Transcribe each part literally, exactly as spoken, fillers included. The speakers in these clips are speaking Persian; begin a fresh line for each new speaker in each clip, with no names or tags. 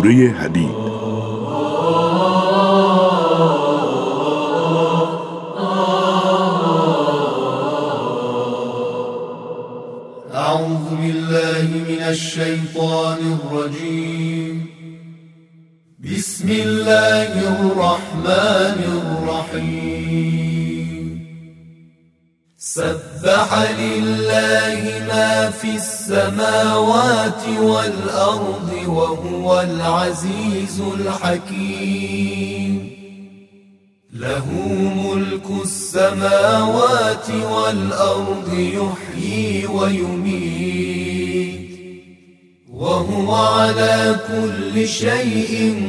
سوره حدید.
اعوذ بالله من الشیطان الرجیم. بسم الله الرحمن الرحیم. سبح لله ما في السماوات والأرض وهو العزيز الحكيم. له ملك السماوات والأرض يحيي ويميت وهو على كل شيء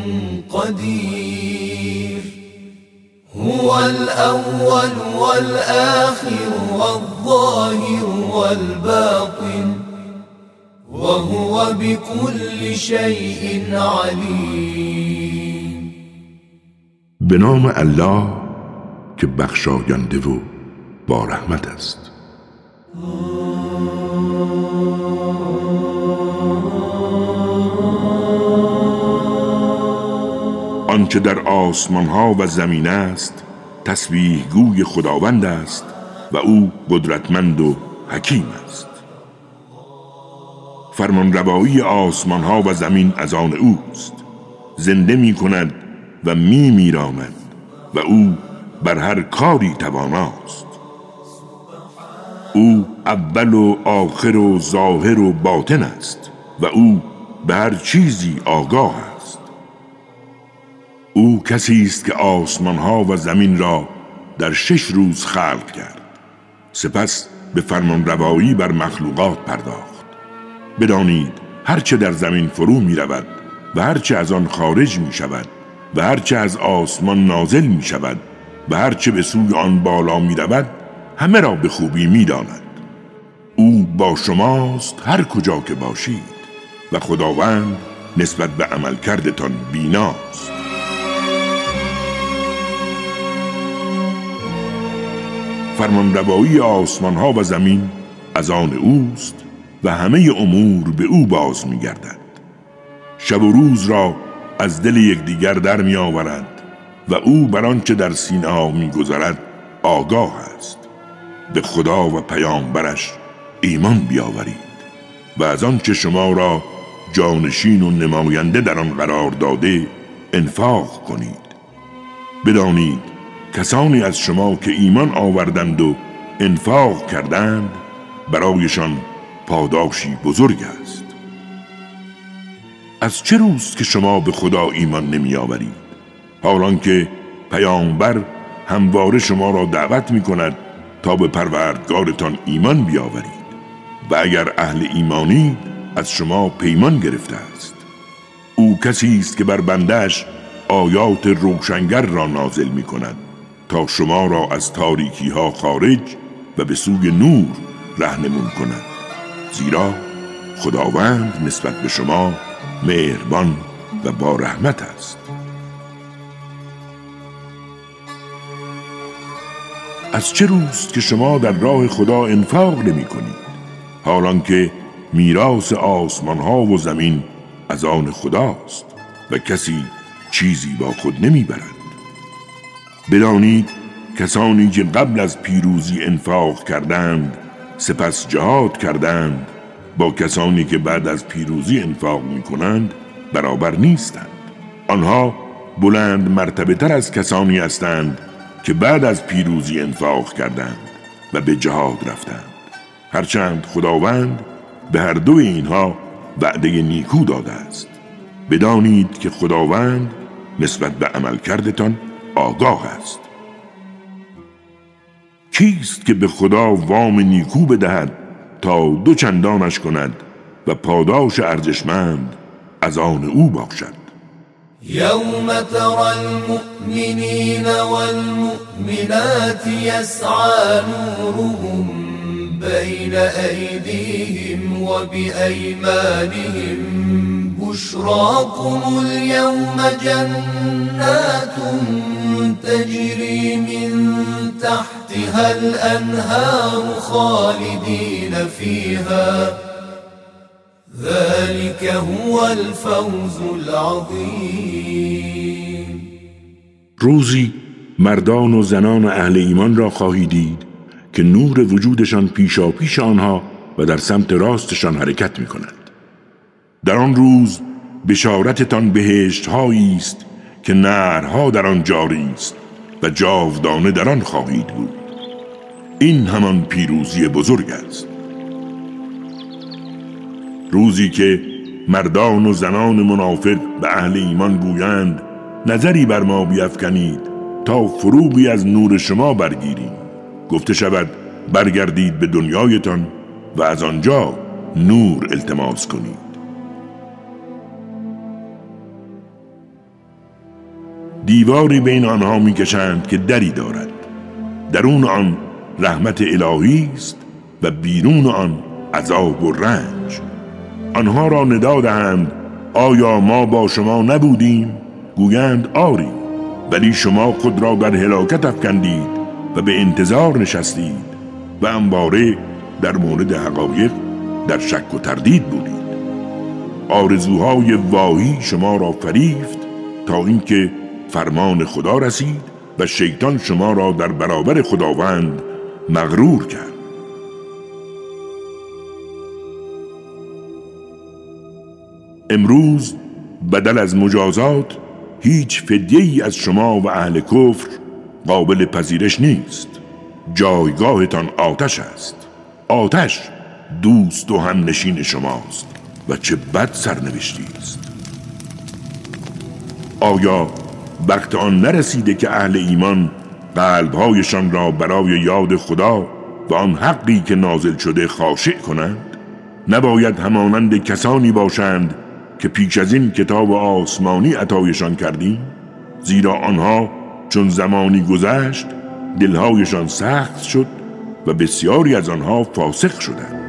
قدير. هو الأول والآخر والظاهر والباطن وهو بكل شيء عليم.
به نام الله که بخشاینده و با رحمت است. آنچه در آسمان ها و زمین است تسبیح گوی خداوند است و او قدرتمند و حکیم است. فرمان روایی آسمان ها و زمین از آن اوست. زنده می کند و می میراند و او بر هر کاری تواناست. او اول و آخر و ظاهر و باطن است و او به هر چیزی آگاه است. او کسی است که آسمان ها و زمین را در شش روز خلق کرد، سپس به فرمان روایی بر مخلوقات پرداخت. بدانید هرچه در زمین فرو می رود و هرچه از آن خارج می شود و هرچه از آسمان نازل می شود و هرچه به سوی آن بالا می رود همه را به خوبی می داند. او با شماست هر کجا که باشید و خداوند نسبت به عمل کردتان بیناست. فرمان روایی آسمان ها و زمین از آن اوست و همه امور به او باز می گردد. شب و روز را از دل یکدیگر در می آورد و او بر آنچه در سینه ها می گذرد آگاه است. به خدا و پیامبرش ایمان بیاورید و از آنچه شما را جانشین و نماینده در آن قرار داده انفاق کنید. بدانید کسانی از شما که ایمان آوردند و انفاق کردند برایشان پاداشی بزرگ است. از چه روز که شما به خدا ایمان نمی آورید، حالان که پیامبر همواره شما را دعوت می کند تا به پروردگارتان ایمان بیاورید و اگر اهل ایمانی از شما پیمان گرفته است. او کسی است که بر بنده‌اش آیات روشنگر را نازل می کند تا شما را از تاریکی ها خارج و به سوی نور راهنمون کند. زیرا خداوند نسبت به شما مهربان و با رحمت است. از چه روز که شما در راه خدا انفاق نمی کنید، حالان که میراث آسمان ها و زمین از آن خداست و کسی چیزی با خود نمی برد. بدانید کسانی که قبل از پیروزی انفاق کردند سپس جهاد کردند با کسانی که بعد از پیروزی انفاق می کنند برابر نیستند. آنها بلند مرتبه تر از کسانی هستند که بعد از پیروزی انفاق کردند و به جهاد رفتند. هرچند خداوند به هر دو اینها وعده نیکو داده است. بدانید که خداوند نسبت به عمل کردتان آگاه است. کیست که به خدا وام نیکو بدهد تا دو چندانش کند و پاداش ارزشمند از آن او باشد؟
یوم ترى المؤمنین والمؤمنات یسعی نورهم بین ایدیهم و بأیمانهم بشراكم اليوم جنات تجري من تحتها الأنهار خالدين فيها ذلك هو الفوز العظیم.
روزی مردان و زنان اهل ایمان را خواهی دید که نور وجودشان پیشا پیش آنها و در سمت راستشان حرکت می کند. در آن روز بشارتتان بهشت هایی است که نهرها در آن جاری است و جاودانه در آن خواهید بود. این همان پیروزی بزرگ است. روزی که مردان و زنان منافق به اهل ایمان گویند نظری بر ما بیفکنید تا فروغی از نور شما برگیریم، گفته شود برگردید به دنیایتان و از آنجا نور التماس کنید. دیواری بین آنها میکشند که دری دارد، درون آن رحمت الهی است و بیرون آن عذاب و رنج. آنها را ندا دهند آیا ما با شما نبودیم؟ گویند آری، ولی شما خود را در هلاکت افکندید و به انتظار نشستید و انباره در مورد حقایق در شک و تردید بودید. آرزوهای واهی شما را فریفت تا اینکه فرمان خدا رسید و شیطان شما را در برابر خداوند مغرور کرد. امروز بدل از مجازات هیچ فدیه‌ای از شما و اهل کفر قابل پذیرش نیست. جایگاهتان آتش است. آتش دوست و هم نشین شماست و چه بد سرنوشتی است. آیا وقت آن نرسیده که اهل ایمان قلبهایشان را برای یاد خدا و آن حقی که نازل شده خاشع کنند؟ نباید همانند کسانی باشند که پیش از این کتاب آسمانی عطایشان کردیم؟ زیرا آنها چون زمانی گذشت دلهایشان سخت شد و بسیاری از آنها فاسق شدند.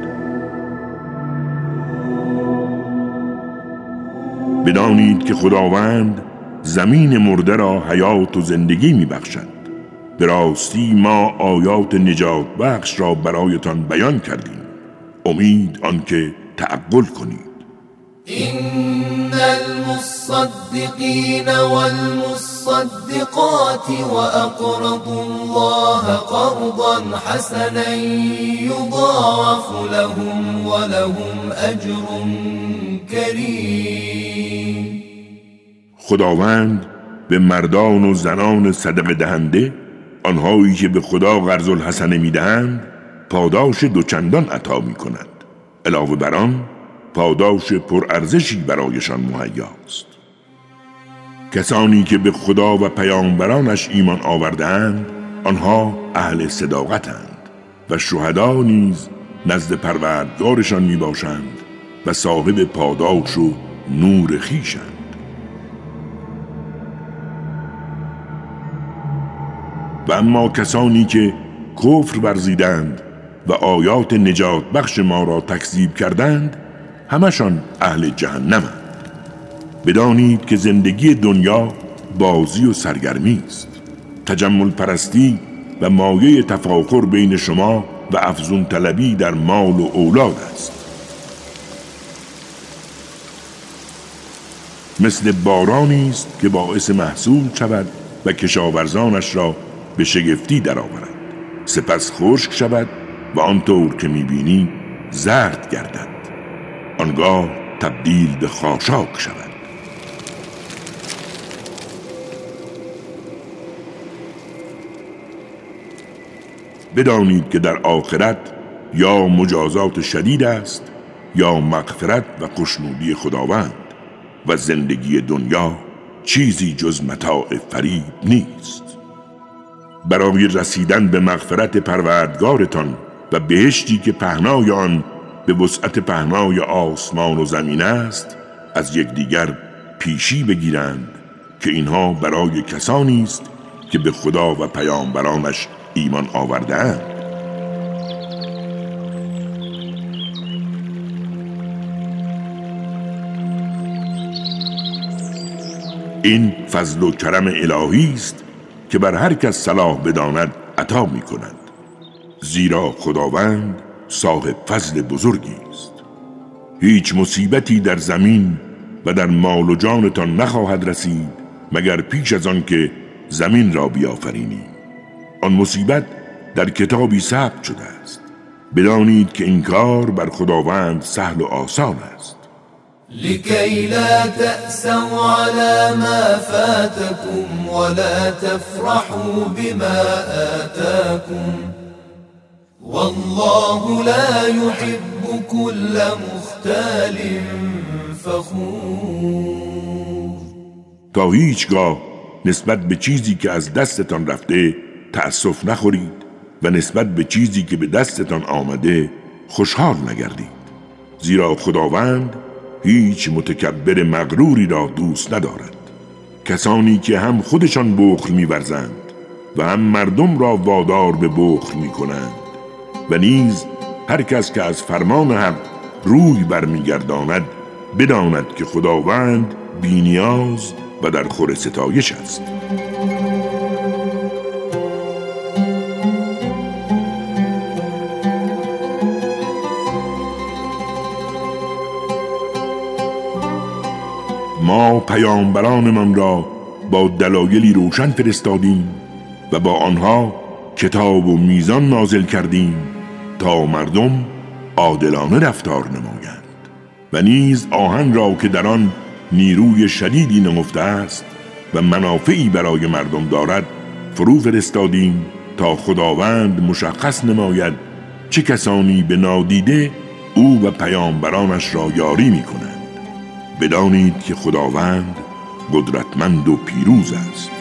بدانید که خداوند زمین مرده را حیات و زندگی می بخشد. به راستی ما آیات نجات بخش را برایتان بیان کردیم. امید آنکه تعقل کنید.
إن المصدقين والمصدقات وأقرضوا الله قرضا حسنا يضاعف لهم ولهم أجر كريم.
خداوند به مردان و زنان صدقه دهنده، آنهایی که به خدا قرض الحسنه میدهند، پاداش دوچندان عطا می کند. علاوه بر آن پاداش پرارزشی برایشان مهیاست. کسانی که به خدا و پیامبرانش ایمان آورده‌اند آنها اهل صداقتند و شهدا نیز نزد پروردگارشان می باشند و صاحب پاداش و نور خویشند. و اما کسانی که کفر ورزیدند و آیات نجات بخش ما را تکذیب کردند همشان اهل جهنمند. بدانید که زندگی دنیا بازی و سرگرمی است. تجمل پرستی و مایه تفاخر بین شما و افزون طلبی در مال و اولاد است. مثل بارانی است که باعث محصول شود و کشاورزانش را به شگفتی درآورد، سپس خشک شود و آنطور که می‌بینی زرد گردد، آنگاه تبدیل به خاشاک شود. بدانید که در آخرت یا مجازات شدید است یا مغفرت و خوشنودی خداوند و زندگی دنیا چیزی جز متاع فریب نیست. برای رسیدن به مغفرت پروردگارتان و بهشتی که پهنای آن به وسعت پهنای آسمان و زمین است، از یکدیگر پیشی بگیرند که اینها برای کسانی است که به خدا و پیامبرانش ایمان آورده‌اند. این فضل و کرم الهی است که بر هر کس صلاح بداند عطا می کند، زیرا خداوند صاحب فضل بزرگی است. هیچ مصیبتی در زمین و در مال و جانتان نخواهد رسید مگر پیش از آن که زمین را بیافرینی. آن مصیبت در کتابی ثبت شده است. بدانید که این کار بر خداوند سهل و آسان است.
لكي لا تأسوا على ما فاتكم ولا تفرحوا بما آتاكم والله لا يحب كل مختال فخور.
تا هیچگاه نسبت به چیزی که از دستتان رفته تأسف نخورید و نسبت به چیزی که به دستتان آمده خوشحال نگردید، زیرا خداوند هیچ متکبر مغروری را دوست ندارد. کسانی که هم خودشان بخل می‌ورزند و هم مردم را وادار به بخل می‌کنند و نیز هر کس که از فرمان حق روی برمیگرداند بداند که خداوند بی‌نیاز و در خور ستایش است. ما پیامبرانمان را با دلایلی روشن فرستادیم و با آنها کتاب و میزان نازل کردیم تا مردم عادلانه رفتار نمایند و نیز آهن را که در آن نیروی شدیدی نهفته است و منافعی برای مردم دارد فرو فرستادیم تا خداوند مشخص نماید چه کسانی به نادیده او و پیامبرانش را یاری می کنند. بدانید که خداوند قدرتمند و پیروز است.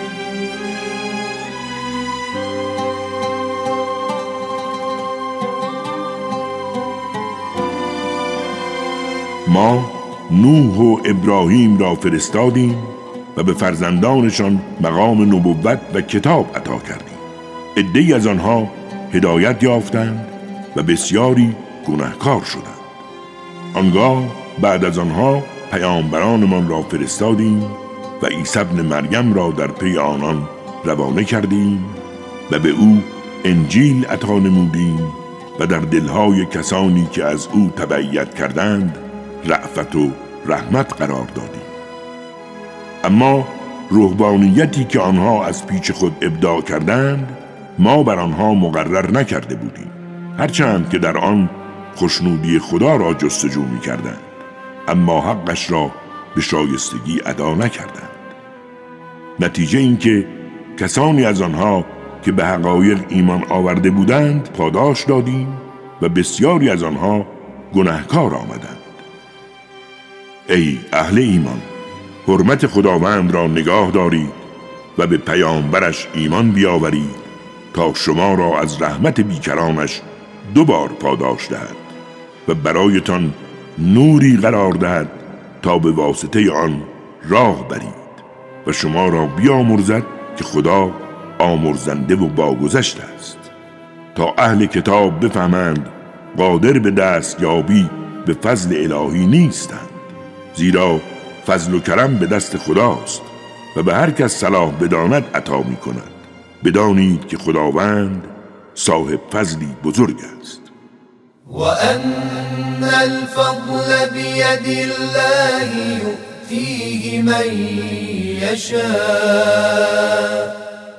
ما نوح و ابراهیم را فرستادیم و به فرزندانشان مقام نبوت و کتاب عطا کردیم. عده‌ای از آنها هدایت یافتند و بسیاری گناهکار شدند. آنگاه بعد از آنها پیامبرانمان را فرستادیم و عیسی ابن مریم را در پی آنان روانه کردیم و به او انجیل عطا نمودیم و در دلهای کسانی که از او تبعیت کردند رأفت و رحمت قرار دادیم. اما رهبانیتی که آنها از پیش خود ابداع کردند ما بر آنها مقرر نکرده بودیم، هرچند که در آن خوشنودی خدا را جستجو می کردند اما حقش را به شایستگی ادا نکردند. نتیجه این که کسانی از آنها که به حقایق ایمان آورده بودند پاداش دادیم و بسیاری از آنها گناهکار آمدند. ای اهل ایمان، حرمت خداوند را نگاه دارید و به پیامبرش ایمان بیاورید تا شما را از رحمت بیکرانش دوبار پاداش دهد و برایتان نوری قرار دهد تا به واسطه آن راه برید و شما را بیامرزد که خدا آمرزنده و باگذشت است، تا اهل کتاب بفهمند قادر به دستیابی به فضل الهی نیستند، زیرا فضل و کرم به دست خداست و به هر کس صلاح بداند عطا می کند. بدانید که خداوند صاحب فضلی بزرگ است.
وأن الفضل بيد الله يؤتيه من يشاء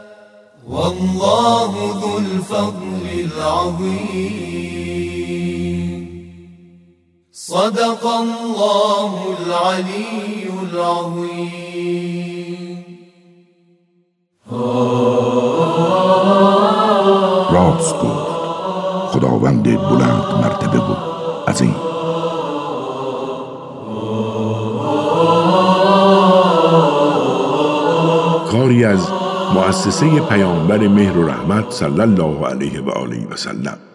والله ذو الفضل العظيم. صدق الله العلي العظيم.
راست گفت خداوند بلند مرتبه و عظیم. کاری از مؤسسه پیامبر مهر و رحمت صلی الله علیه و آله و سلم.